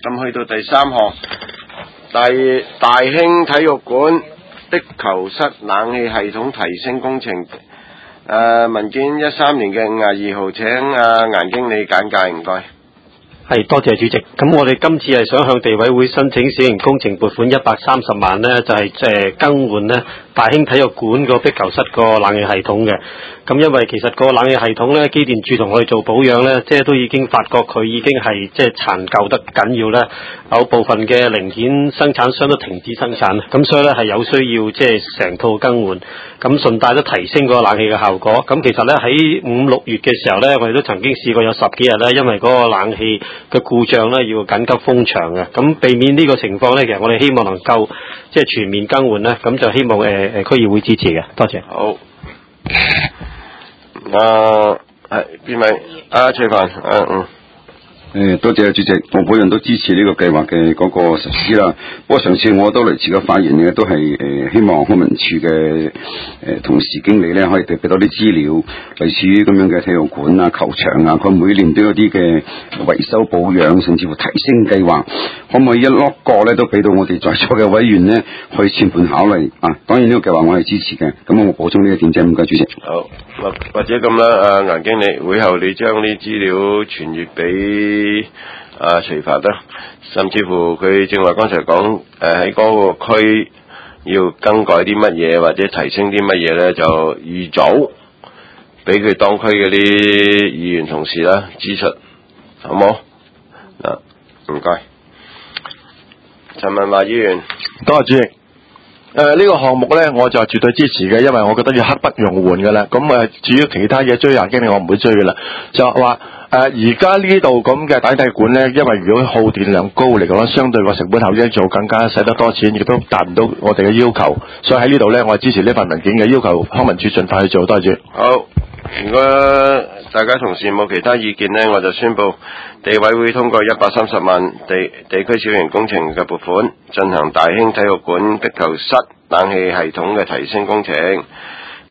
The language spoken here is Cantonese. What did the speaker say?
咁去到第三項，大興體育館壁球室冷氣系統提升工程。文件13年嘅52號，請顏經理簡介，唔該。 係，多謝主席。咁我哋今次係想向地委會申請小型工程撥款130萬呢，就係更換呢大興體育館個壁球室個冷氣系統嘅。咁因為其實個冷氣系統呢，機電署同我哋做保養呢，即係都已經發覺佢已經係即係殘舊得緊要呢，有部分嘅零件生產商都停止生產，咁所以呢係有需要即係成套更換，咁順帶都提升個冷氣嘅效果。咁其實呢喺5、6月嘅時候呢，我哋都曾經試過有10幾日呢，因為嗰個冷氣嘅故障呢要緊急封場嘅。咁避免呢個情況呢，其實我哋希望能夠即係全面更換呢，咁就希望區議會支持嘅。多謝。 好。係邊位？徐凡。 多謝主席，我本人都支持呢個計劃嘅嗰個實施啦。不過上次我都類似嘅發言嘅，都係希望康文署嘅同事經理咧，可以俾多啲資料，類似於咁樣嘅體育館啊、球場啊，佢每年都有啲嘅維修保養，甚至乎提升計劃，可唔可以一碌個咧都俾到我哋在座嘅委員呢去全盤考慮啊？當然呢個計劃我係支持嘅，咁我補充呢一點啫，唔該主席。 好，或者咁啦，顏經理，會後你將啲資料傳閱俾徐發啦，甚至乎佢正話剛才講喺嗰個區要更改啲乜嘢或者提升啲乜嘢咧，就預早俾佢當區嗰啲議員同事啦指出，好冇？唔該。陳文華議員， 多謝主席。呢個項目咧，我就絕對支持嘅，因為我覺得要刻不容緩嘅啦。咁至於其他嘢追顏經理，我唔會追嘅啦。就話而家呢度咁嘅大體館咧，因為如果耗電量高嚟講，相對個成本效益做更加使得多錢，亦都達唔到我哋嘅要求。所以喺呢度咧，我係支持呢份文件嘅，要求康文署盡快去做。多謝。 好，如果大家同事冇其他意見呢，我就宣布地委會通過130萬地區小型工程嘅撥款，進行大興體育館壁球室冷氣系統嘅提升工程。